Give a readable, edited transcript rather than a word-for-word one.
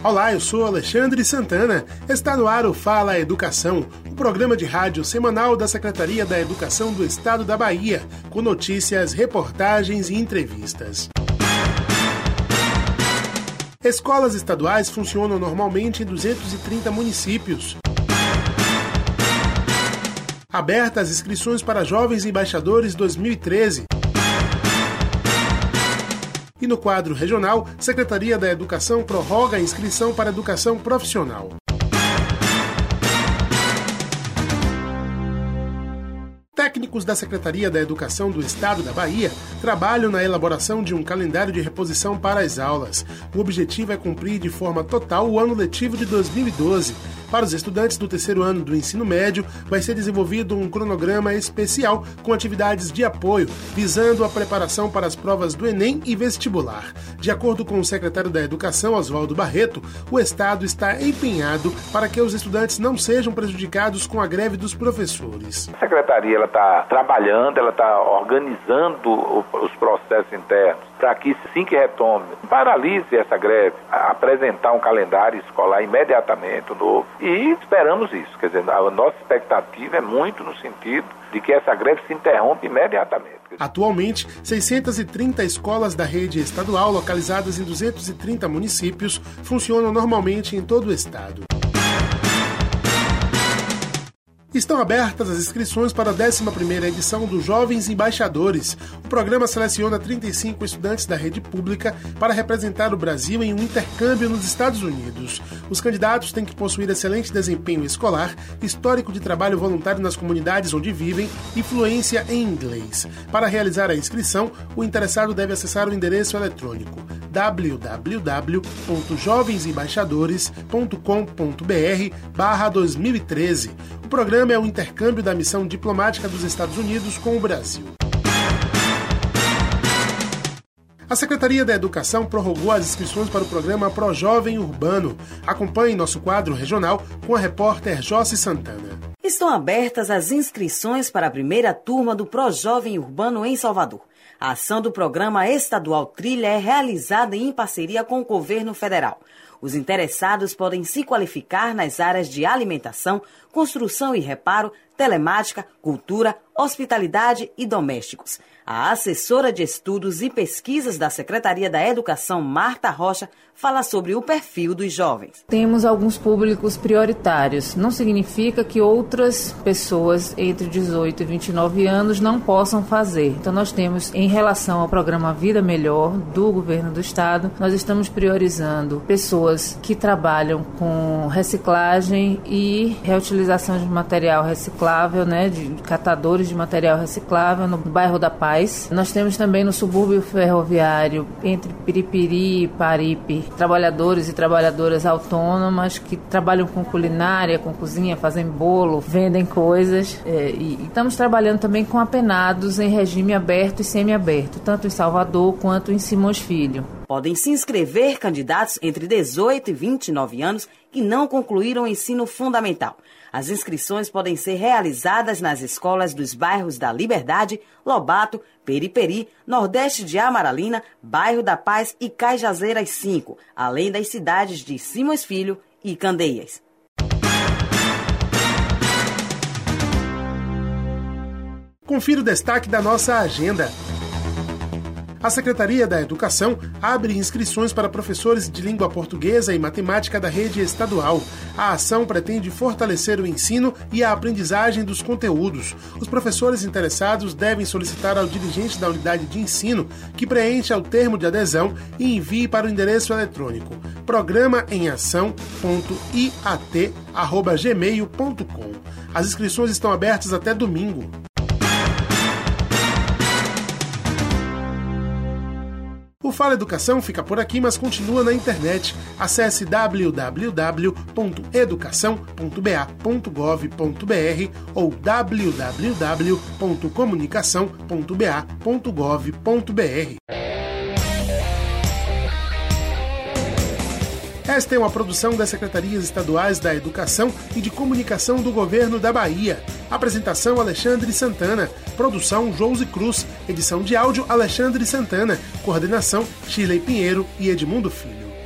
Olá, eu sou Alexandre Santana. Está no ar o Fala Educação, um programa de rádio semanal da Secretaria da Educação do Estado da Bahia, com notícias, reportagens e entrevistas. Escolas estaduais funcionam normalmente em 230 municípios. Abertas as inscrições para Jovens Embaixadores 2013. E no quadro regional, Secretaria da Educação prorroga a inscrição para Educação Profissional. Técnicos da Secretaria da Educação do Estado da Bahia trabalham na elaboração de um calendário de reposição para as aulas. O objetivo é cumprir de forma total o ano letivo de 2012. Para os estudantes do terceiro ano do ensino médio, vai ser desenvolvido um cronograma especial com atividades de apoio, visando a preparação para as provas do Enem e vestibular. De acordo com o secretário da Educação, Oswaldo Barreto, o Estado está empenhado para que os estudantes não sejam prejudicados com a greve dos professores. A Secretaria está trabalhando, ela está organizando os processos internos para que, assim que retome, paralise essa greve, apresentar um calendário escolar imediatamente novo. E esperamos isso, quer dizer, a nossa expectativa é muito no sentido de que essa greve se interrompa imediatamente. Atualmente, 630 escolas da rede estadual, localizadas em 230 municípios, funcionam normalmente em todo o estado. Estão abertas as inscrições para a 11ª edição do Jovens Embaixadores. O programa seleciona 35 estudantes da rede pública para representar o Brasil em um intercâmbio nos Estados Unidos. Os candidatos têm que possuir excelente desempenho escolar, histórico de trabalho voluntário nas comunidades onde vivem e fluência em inglês. Para realizar a inscrição, o interessado deve acessar o endereço eletrônico www.jovensembaixadores.com.br/2013. O programa é um intercâmbio da missão diplomática dos Estados Unidos com o Brasil. A Secretaria da Educação prorrogou as inscrições para o programa ProJovem Urbano. Acompanhe nosso quadro regional com a repórter Jocy Santana. Estão abertas as inscrições para a primeira turma do ProJovem Urbano em Salvador. A ação do programa estadual Trilha é realizada em parceria com o governo federal. Os interessados podem se qualificar nas áreas de alimentação, construção e reparo, telemática, cultura, hospitalidade e domésticos. A assessora de estudos e pesquisas da Secretaria da Educação, Marta Rocha, fala sobre o perfil dos jovens. Temos alguns públicos prioritários. Não significa que outras pessoas entre 18 e 29 anos não possam fazer. Então nós temos, em relação ao programa Vida Melhor do Governo do Estado, nós estamos priorizando pessoas que trabalham com reciclagem e reutilização de material reciclável, de catadores de material reciclável no bairro da Paz. Nós temos também no subúrbio ferroviário, entre Piripiri e Paripe, trabalhadores e trabalhadoras autônomas que trabalham com culinária, com cozinha, fazem bolo, vendem coisas. E estamos trabalhando também com apenados em regime aberto e semiaberto, tanto em Salvador quanto em Simões Filho. Podem se inscrever candidatos entre 18 e 29 anos que não concluíram o ensino fundamental. As inscrições podem ser realizadas nas escolas dos bairros da Liberdade, Lobato, Periperi, Nordeste de Amaralina, Bairro da Paz e Cajazeiras 5, além das cidades de Simões Filho e Candeias. Confira o destaque da nossa agenda. A Secretaria da Educação abre inscrições para professores de língua portuguesa e matemática da rede estadual. A ação pretende fortalecer o ensino e a aprendizagem dos conteúdos. Os professores interessados devem solicitar ao dirigente da unidade de ensino que preencha o termo de adesão e envie para o endereço eletrônico programaemação.iat@gmail.com. As inscrições estão abertas até domingo. O Fala Educação fica por aqui, mas continua na internet. Acesse www.educação.ba.gov.br ou www.comunicação.ba.gov.br. Esta é uma produção das Secretarias Estaduais da Educação e de Comunicação do Governo da Bahia. Apresentação Alexandre Santana. Produção Josi Cruz. Edição de áudio Alexandre Santana. Coordenação Shirley Pinheiro e Edmundo Filho.